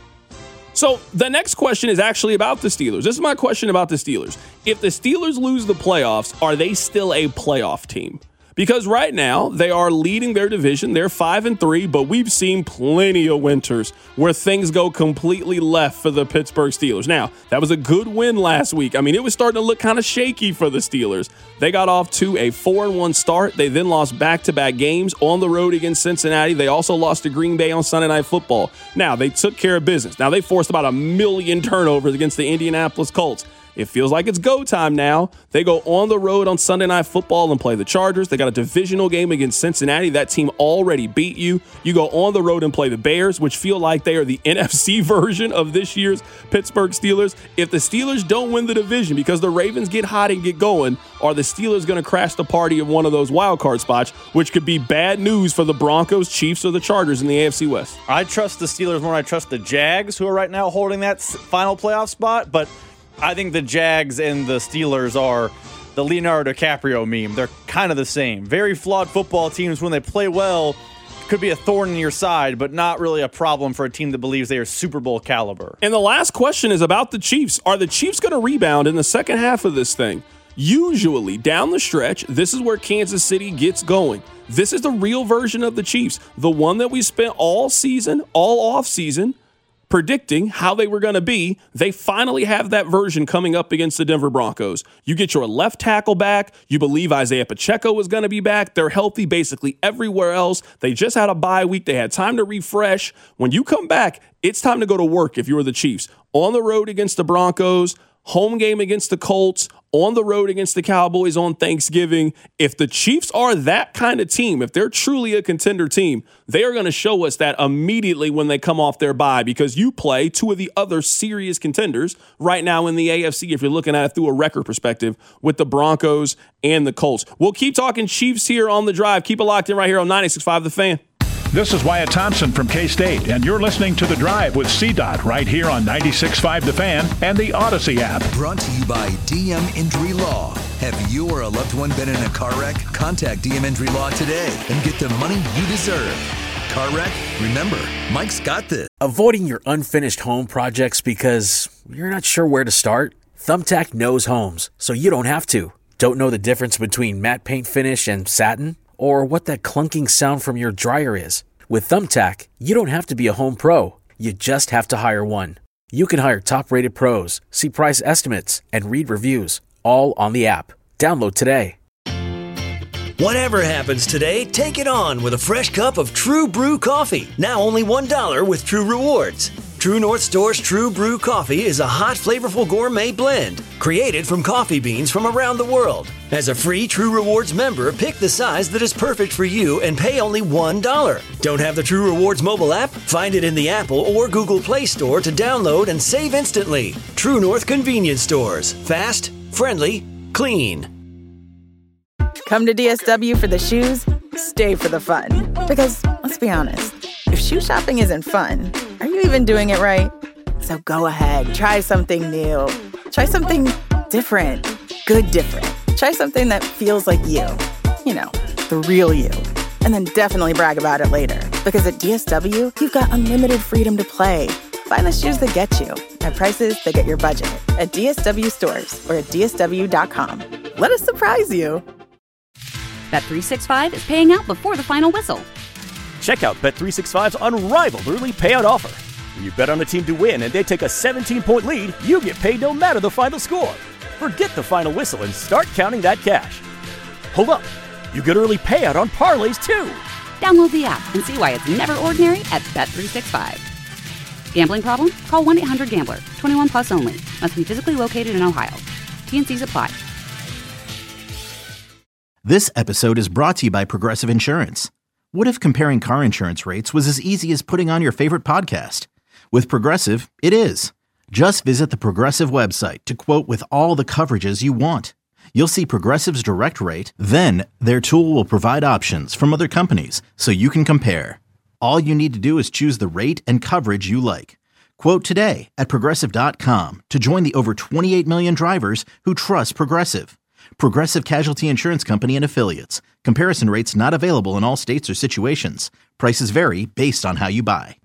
So the next question is actually about the Steelers. This is my question about the Steelers. If the Steelers lose the playoffs, are they still a playoff team? Because right now they are leading their division. They're five and three, but we've seen plenty of winters where things go completely left for the Pittsburgh Steelers. Now, that was a good win last week. I mean, it was starting to look kind of shaky for the Steelers. They got off to a four and one start. They then lost back-to-back games on the road against Cincinnati. They also lost to Green Bay on Sunday Night Football. Now, they took care of business. Now, they forced about a million turnovers against the Indianapolis Colts. It feels like it's go time now. They go on the road on Sunday Night Football and play the Chargers. They got a divisional game against Cincinnati. That team already beat you. You go on the road and play the Bears, which feel like they are the N F C version of this year's Pittsburgh Steelers. If the Steelers don't win the division because the Ravens get hot and get going, are the Steelers going to crash the party of one of those wild card spots, which could be bad news for the Broncos, Chiefs, or the Chargers in the A F C West? I trust the Steelers more than I trust the Jags, who are right now holding that final playoff spot, but I think the Jags and the Steelers are the Leonardo DiCaprio meme. They're kind of the same. Very flawed football teams. When they play well, could be a thorn in your side, but not really a problem for a team that believes they are Super Bowl caliber. And the last question is about the Chiefs. Are the Chiefs going to rebound in the second half of this thing? Usually, down the stretch, this is where Kansas City gets going. This is the real version of the Chiefs. The one that we spent all season, all off season, predicting how they were going to be. They finally have that version coming up against the Denver Broncos. You get your left tackle back. You believe Isaiah Pacheco is going to be back. They're healthy basically everywhere else. They just had a bye week. They had time to refresh. When you come back, it's time to go to work if you're the Chiefs. On the road against the Broncos, home game against the Colts, on the road against the Cowboys on Thanksgiving. If the Chiefs are that kind of team, if they're truly a contender team, they are going to show us that immediately when they come off their bye, because you play two of the other serious contenders right now in the A F C, if you're looking at it through a record perspective, with the Broncos and the Colts. We'll keep talking Chiefs here on The Drive. Keep it locked in right here on ninety-six point five The Fan. This is Wyatt Thompson from K-State, and you're listening to The Drive with C DOT right here on ninety-six point five The Fan and the Odyssey app. Brought to you by D M Injury Law. Have you or a loved one been in a car wreck? Contact D M Injury Law today and get the money you deserve. Car wreck? Remember, Mike's got this. Avoiding your unfinished home projects because you're not sure where to start? Thumbtack knows homes, so you don't have to. Don't know the difference between matte paint finish and satin? Or what that clunking sound from your dryer is? With Thumbtack, you don't have to be a home pro. You just have to hire one. You can hire top-rated pros, see price estimates, and read reviews, all on the app. Download today. Whatever happens today, take it on with a fresh cup of True Brew coffee. Now only one dollar with True Rewards. True North Store's True Brew coffee is a hot, flavorful gourmet blend created from coffee beans from around the world. As a free True Rewards member, pick the size that is perfect for you and pay only one dollar. Don't have the True Rewards mobile app? Find it in the Apple or Google Play Store to download and save instantly. True North Convenience Stores. Fast, friendly, clean. Come to D S W for the shoes, stay for the fun. Because, let's be honest, if shoe shopping isn't fun, are you even doing it right? So go ahead, try something new. Try something different. Good different. Try something that feels like you. You know, the real you. And then definitely brag about it later. Because at D S W, you've got unlimited freedom to play. Find the shoes that get you at prices that get your budget at D S W stores or at D S W dot com. Let us surprise you. Bet three sixty-five is paying out before the final whistle. Check out Bet three sixty-five's unrivaled early payout offer. When you bet on a team to win and they take a seventeen-point lead, you get paid no matter the final score. Forget the final whistle and start counting that cash. Hold up. You get early payout on parlays, too. Download the app and see why it's never ordinary at Bet three sixty-five. Gambling problem? Call one eight hundred gambler. twenty-one plus only. Must be physically located in Ohio. T and Cs apply. This episode is brought to you by Progressive Insurance. What if comparing car insurance rates was as easy as putting on your favorite podcast? With Progressive, it is. Just visit the Progressive website to quote with all the coverages you want. You'll see Progressive's direct rate, then their tool will provide options from other companies so you can compare. All you need to do is choose the rate and coverage you like. Quote today at Progressive dot com to join the over twenty-eight million drivers who trust Progressive. Progressive Casualty Insurance Company and Affiliates. Comparison rates not available in all states or situations. Prices vary based on how you buy.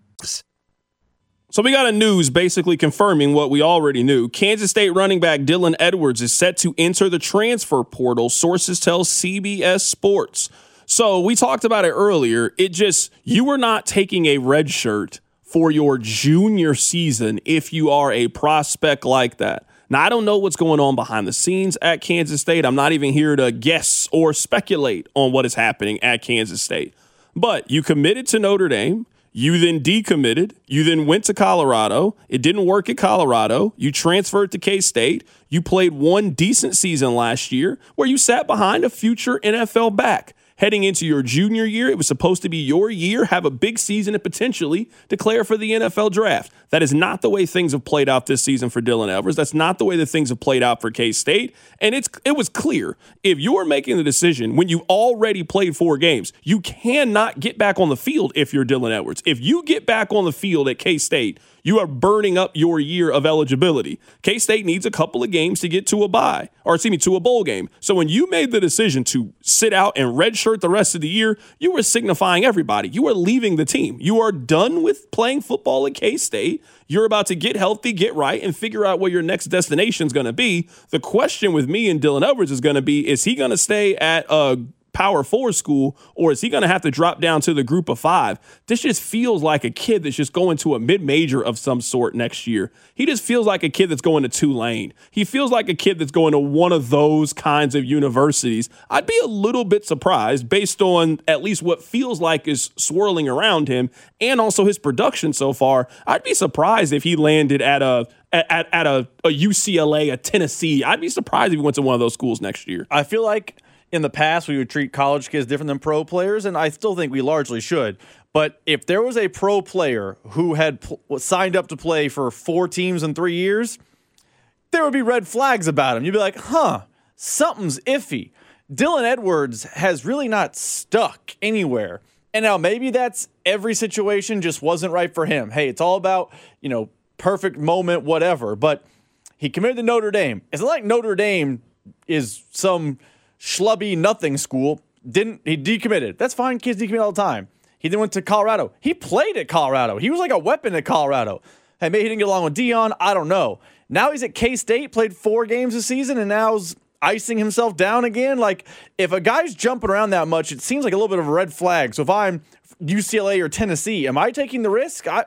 So we got a news basically confirming what we already knew. Kansas State running back Dylan Edwards is set to enter the transfer portal, sources tell C B S Sports. So we talked about it earlier. It just, you are not taking a red shirt for your junior season if you are a prospect like that. Now, I don't know what's going on behind the scenes at Kansas State. I'm not even here to guess or speculate on what is happening at Kansas State. But you committed to Notre Dame. You then decommitted. You then went to Colorado. It didn't work at Colorado. You transferred to K-State. You played one decent season last year where you sat behind a future N F L back. Heading into your junior year, it was supposed to be your year, have a big season, and potentially declare for the N F L draft. That is not the way things have played out this season for Dylan Edwards. That's not the way that things have played out for K-State. And it's it was clear, if you're making the decision when you already played four games, you cannot get back on the field if you're Dylan Edwards. If you get back on the field at K-State, you are burning up your year of eligibility. K-State needs a couple of games to get to a bye, or excuse me, to a bowl game. So when you made the decision to sit out and redshirt the rest of the year, you were signifying everybody. You are leaving the team. You are done with playing football at K-State. You're about to get healthy, get right, and figure out where your next destination is going to be. The question with me and Dylan Edwards is going to be, is he going to stay at a Power Four school, or is he going to have to drop down to the group of five? This just feels like a kid that's just going to a mid-major of some sort next year. He just feels like a kid that's going to Tulane. He feels like a kid that's going to one of those kinds of universities. I'd be a little bit surprised based on at least what feels like is swirling around him and also his production so far. I'd be surprised if he landed at a at, at a, a U C L A, a Tennessee. I'd be surprised if he went to one of those schools next year. I feel like in the past, we would treat college kids different than pro players, and I still think we largely should. But if there was a pro player who had pl- signed up to play for four teams in three years, there would be red flags about him. You'd be like, huh, something's iffy. Dylan Edwards has really not stuck anywhere. And now maybe that's every situation just wasn't right for him. Hey, it's all about, you know, perfect moment, whatever. But he committed to Notre Dame. It's not like Notre Dame is some schlubby nothing school. Didn't he decommitted? That's fine. Kids decommit all the time. He then went to Colorado. He played at Colorado. He was like a weapon at Colorado. Hey, maybe he didn't get along with Dion. I don't know. Now he's at K-State, played four games this season, and now's icing himself down again. Like, if a guy's jumping around that much, it seems like a little bit of a red flag. So if I'm U C L A or Tennessee, am I taking the risk? I,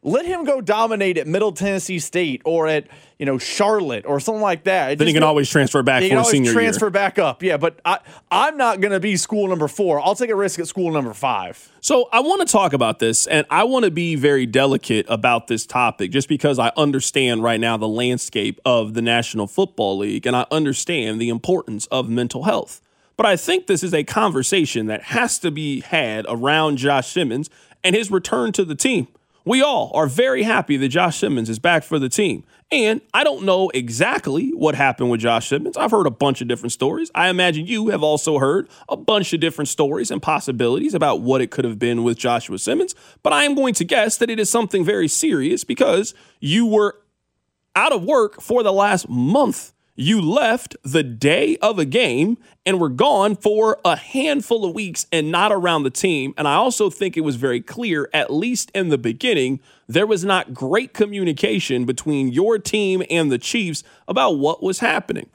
let him go dominate at Middle Tennessee State or at, you know, Charlotte or something like that. It then he can always transfer back for a senior year. transfer back up, yeah. But I, I'm not going to be school number four. I'll take a risk at school number five. So I want to talk about this, and I want to be very delicate about this topic just because I understand right now the landscape of the National Football League, and I understand the importance of mental health. But I think this is a conversation that has to be had around Josh Simmons and his return to the team. We all are very happy that Josh Simmons is back for the team. And I don't know exactly what happened with Josh Simmons. I've heard a bunch of different stories. I imagine you have also heard a bunch of different stories and possibilities about what it could have been with Joshua Simmons. But I am going to guess that it is something very serious because you were out of work for the last month. You left the day of a game and were gone for a handful of weeks and not around the team. And I also think it was very clear, at least in the beginning, there was not great communication between your team and the Chiefs about what was happening.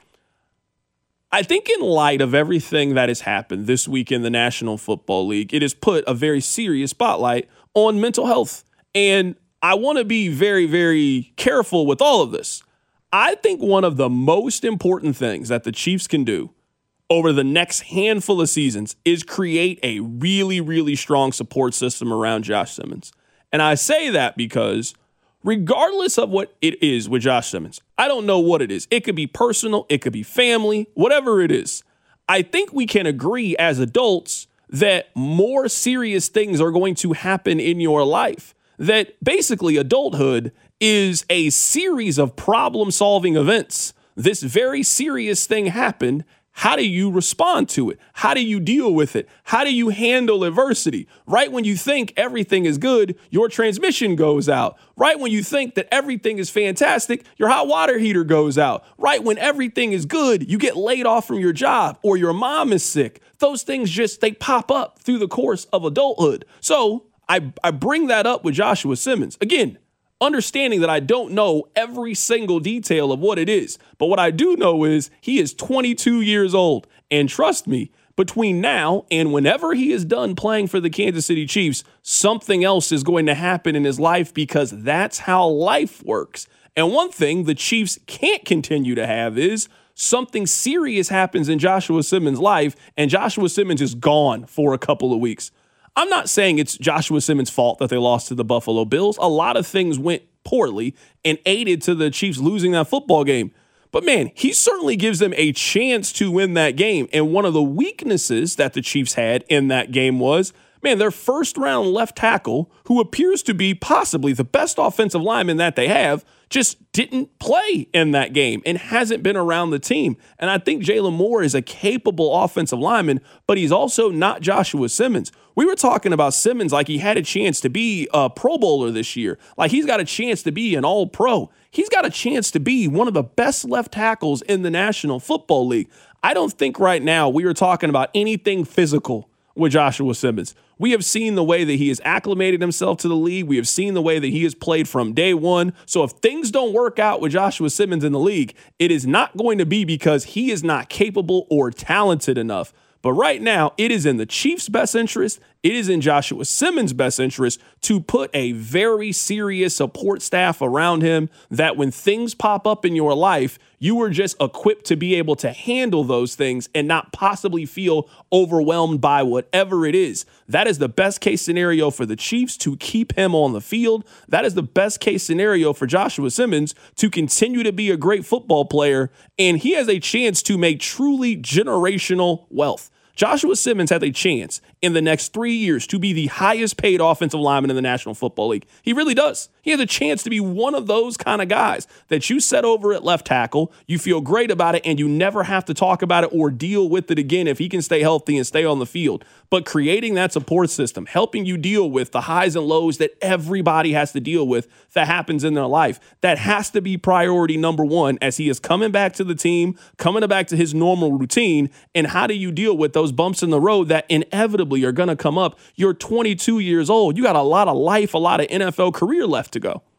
I think in light of everything that has happened this week in the National Football League, it has put a very serious spotlight on mental health. And I want to be very, very careful with all of this. I think one of the most important things that the Chiefs can do over the next handful of seasons is create a really, really strong support system around Josh Simmons. And I say that because regardless of what it is with Josh Simmons, I don't know what it is. It could be personal, it could be family, whatever it is. I think we can agree as adults that more serious things are going to happen in your life. That basically adulthood is a series of problem-solving events. This very serious thing happened. How do you respond to it? How do you deal with it? How do you handle adversity? Right when you think everything is good, your transmission goes out. Right when you think that everything is fantastic, your hot water heater goes out. Right when everything is good, you get laid off from your job or your mom is sick. Those things just, they pop up through the course of adulthood. So I, I bring that up with Joshua Simmons. Again, understanding that I don't know every single detail of what it is. But what I do know is he is twenty-two years old. And trust me, between now and whenever he is done playing for the Kansas City Chiefs, something else is going to happen in his life because that's how life works. And one thing the Chiefs can't continue to have is something serious happens in Joshua Simmons' life and Joshua Simmons is gone for a couple of weeks. I'm not saying it's Joshua Simmons' fault that they lost to the Buffalo Bills. A lot of things went poorly and aided to the Chiefs losing that football game. But man, he certainly gives them a chance to win that game. And one of the weaknesses that the Chiefs had in that game was, man, their first round left tackle, who appears to be possibly the best offensive lineman that they have, just didn't play in that game and hasn't been around the team. And I think Jalen Moore is a capable offensive lineman, but he's also not Joshua Simmons. We were talking about Simmons like he had a chance to be a Pro Bowler this year, like he's got a chance to be an All-Pro. He's got a chance to be one of the best left tackles in the National Football League. I don't think right now we are talking about anything physical with Joshua Simmons. We have seen the way that he has acclimated himself to the league. We have seen the way that he has played from day one. So if things don't work out with Joshua Simmons in the league, it is not going to be because he is not capable or talented enough. But right now, it is in the Chiefs' best interest. It is in Joshua Simmons' best interest to put a very serious support staff around him that when things pop up in your life, you are just equipped to be able to handle those things and not possibly feel overwhelmed by whatever it is. That is the best case scenario for the Chiefs to keep him on the field. That is the best case scenario for Joshua Simmons to continue to be a great football player. And he has a chance to make truly generational wealth. Joshua Simmons has a chance in the next three years to be the highest paid offensive lineman in the National Football League. He really does. He has a chance to be one of those kind of guys that you set over at left tackle, you feel great about it, and you never have to talk about it or deal with it again if he can stay healthy and stay on the field. But creating that support system, helping you deal with the highs and lows that everybody has to deal with that happens in their life, that has to be priority number one as he is coming back to the team, coming back to his normal routine. And how do you deal with those bumps in the road that inevitably are going to come up? You're twenty-two years old. You got a lot of life, a lot of N F L career left to go.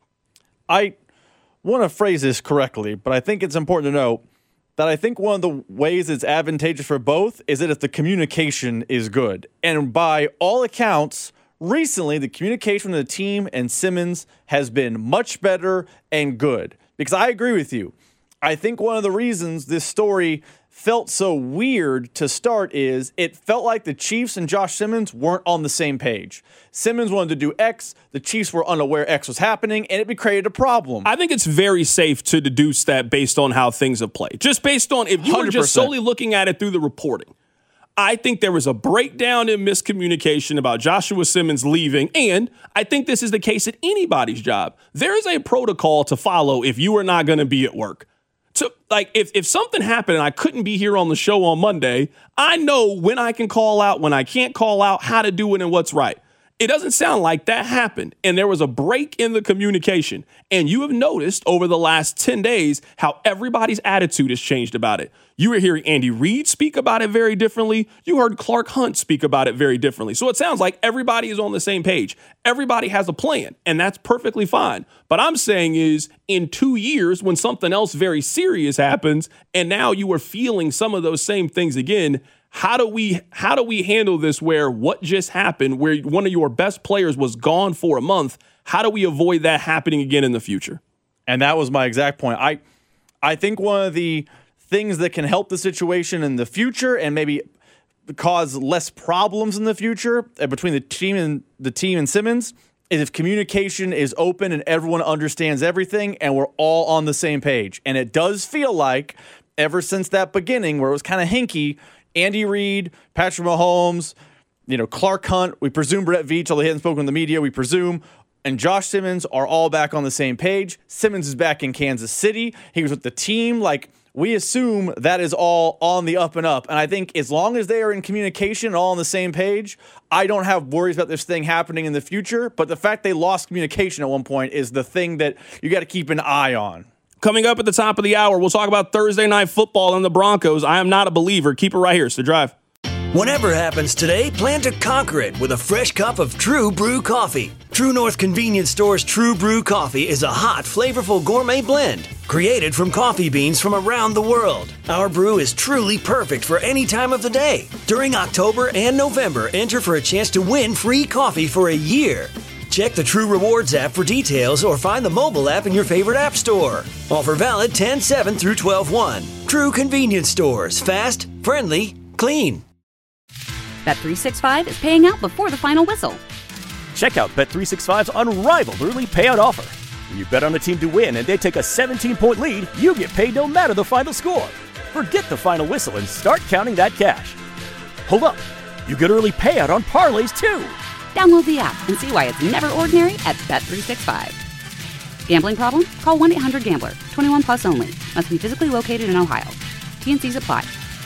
I want to phrase this correctly, but I think it's important to know that I think one of the ways it's advantageous for both is that if the communication is good. And by all accounts, recently the communication with the team and Simmons has been much better and good. Because I agree with you. I think one of the reasons this story felt so weird to start is it felt like the Chiefs and Josh Simmons weren't on the same page. Simmons wanted to do X, the Chiefs were unaware X was happening, and it created a problem. I think it's very safe to deduce that based on how things have played. Just based on, if you were just solely looking at it through the reporting, I think there was a breakdown in miscommunication about Joshua Simmons leaving, and I think this is the case at anybody's job. There is a protocol to follow if you are not going to be at work. So, like, if, if something happened and I couldn't be here on the show on Monday, I know when I can call out, when I can't call out, how to do it and what's right. It doesn't sound like that happened, and there was a break in the communication. And you have noticed over the last ten days how everybody's attitude has changed about it. You were hearing Andy Reid speak about it very differently. You heard Clark Hunt speak about it very differently. So it sounds like everybody is on the same page. Everybody has a plan, and that's perfectly fine. But I'm saying is in two years when something else very serious happens, and now you are feeling some of those same things again, How do we how do we handle this where what just happened, where one of your best players was gone for a month? How do we avoid that happening again in the future? And that was my exact point. I I think one of the things that can help the situation in the future and maybe cause less problems in the future between the team and the team and Simmons is if communication is open and everyone understands everything and we're all on the same page. And it does feel like ever since that beginning where it was kind of hinky, Andy Reid, Patrick Mahomes, you know, Clark Hunt, we presume Brett Veach, although he hasn't spoken to the media, we presume, and Josh Simmons are all back on the same page. Simmons is back in Kansas City. He was with the team. Like, we assume that is all on the up and up. And I think as long as they are in communication and all on the same page, I don't have worries about this thing happening in the future. But the fact they lost communication at one point is the thing that you got to keep an eye on. Coming up at the top of the hour, we'll talk about Thursday Night Football and the Broncos. I am not a believer. Keep it right here. It's The Drive. Whatever happens today, plan to conquer it with a fresh cup of True Brew coffee. True North Convenience Store's True Brew coffee is a hot, flavorful gourmet blend created from coffee beans from around the world. Our brew is truly perfect for any time of the day. During October and November, enter for a chance to win free coffee for a year. Check the True Rewards app for details or find the mobile app in your favorite app store. Offer valid ten seven through twelve one. True Convenience Stores. Fast, friendly, clean. Bet three sixty-five is paying out before the final whistle. Check out Bet three sixty-five's unrivaled early payout offer. When you bet on a team to win and they take a seventeen-point lead, you get paid no matter the final score. Forget the final whistle and start counting that cash. Hold up. You get early payout on parlays, too. Download the app and see why it's never ordinary at Bet three sixty-five. Gambling problem? Call one eight hundred gambler. twenty-one plus only. Must be physically located in Ohio. T and C's apply.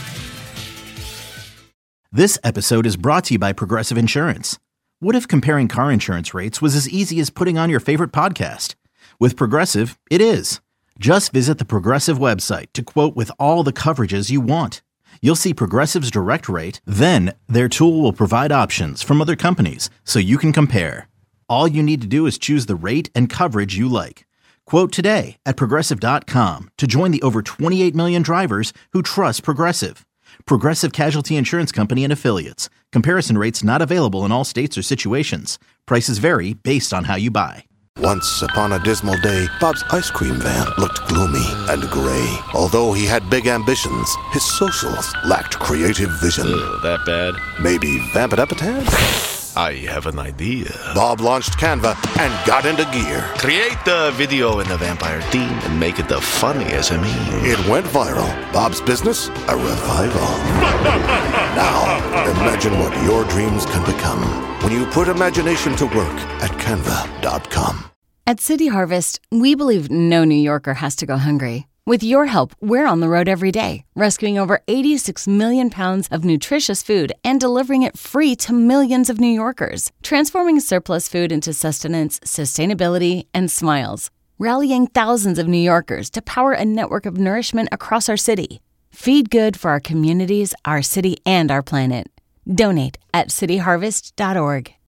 This episode is brought to you by Progressive Insurance. What if comparing car insurance rates was as easy as putting on your favorite podcast? With Progressive, it is. Just visit the Progressive website to quote with all the coverages you want. You'll see Progressive's direct rate, then their tool will provide options from other companies so you can compare. All you need to do is choose the rate and coverage you like. Quote today at Progressive dot com to join the over twenty-eight million drivers who trust Progressive. Progressive Casualty Insurance Company and Affiliates. Comparison rates not available in all states or situations. Prices vary based on how you buy. Once upon a dismal day, Bob's ice cream van looked gloomy and gray. Although he had big ambitions, his socials lacked creative vision. Ugh, that bad? Maybe vamp it up a tad? I have an idea. Bob launched Canva and got into gear. Create the video in the vampire theme and make it the funniest I mean. It went viral. Bob's business, a revival. Now, imagine what your dreams can become when you put imagination to work at canva dot com. At City Harvest, we believe no New Yorker has to go hungry. With your help, we're on the road every day, rescuing over eighty-six million pounds of nutritious food and delivering it free to millions of New Yorkers, transforming surplus food into sustenance, sustainability, and smiles, rallying thousands of New Yorkers to power a network of nourishment across our city. Feed good for our communities, our city, and our planet. Donate at city harvest dot org.